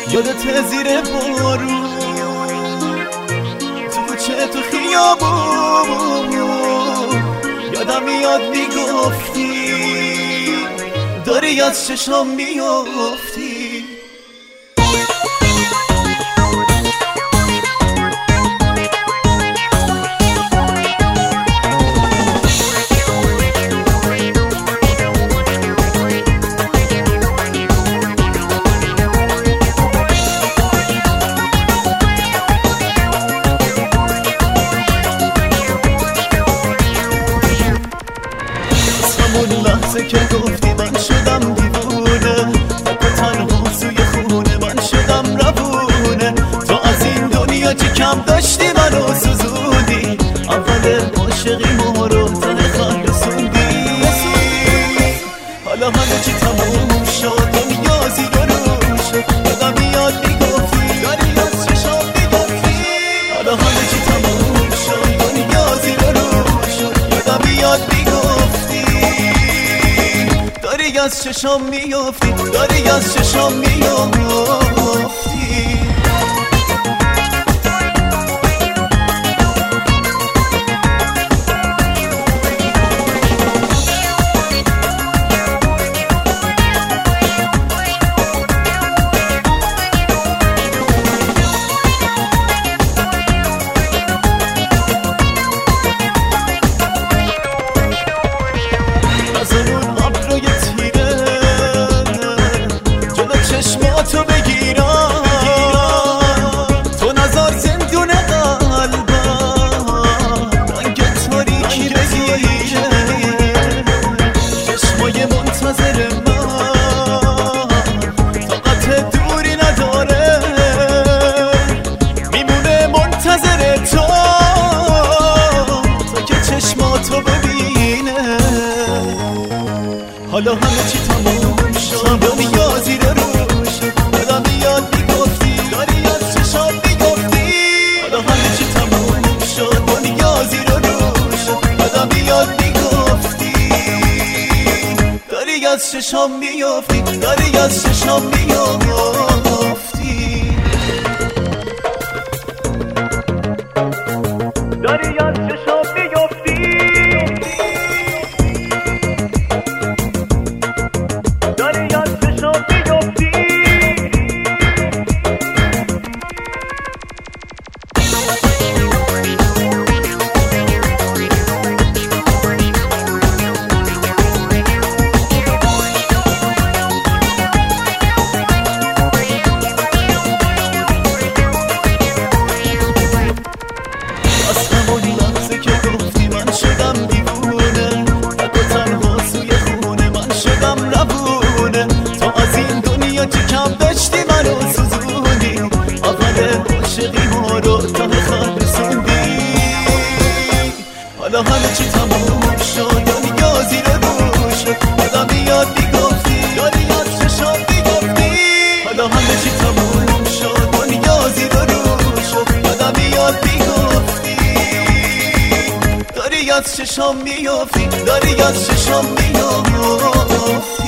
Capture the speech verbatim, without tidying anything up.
یادت زیر بارون تو کوچه تو خیابون یادم میاد میگفتی داری از چشام میافتی. لحظه که گفتی من شدم دیوونه، تو تنها توی خونه من شدم روونه. تو از این دنیا چی کم داشتی منو سوزوندی، اول عاشقی ما رو ته خم رسوندی. حالا همه چی تموم شد، دنیا زیر و رو شد. یادم میاد میگفتی داری از چشام میگفتی. حالا همه چی تموم شد، دنیا زیر و رو شد. یادم میاد میگفتی داری از چشام میافتی، داری از چشام میافتی. چشماتو بگیرم تو نظر زندون قلبم، رنگ تاریکی بگیره چشمای منتظر من. طاقت دوری نداره میمونه منتظر تو، تا که چشماتو ببینه. حالا همه چی تموم شد، دنیا زیر رو از چشام میافتی، داری از چشام میافتی. داری از چشام میافتی، داری از چشام میافتی. حالا همه چی تموم شد، دنیا زیر رو شد. یادم میاد میگفتی داری از چشام میگفتی. حالا همه چی تموم شد، دنیا زیر رو شد. یادم میاد میگفتی داری از چشام میافتی، داری از چشام میافتی.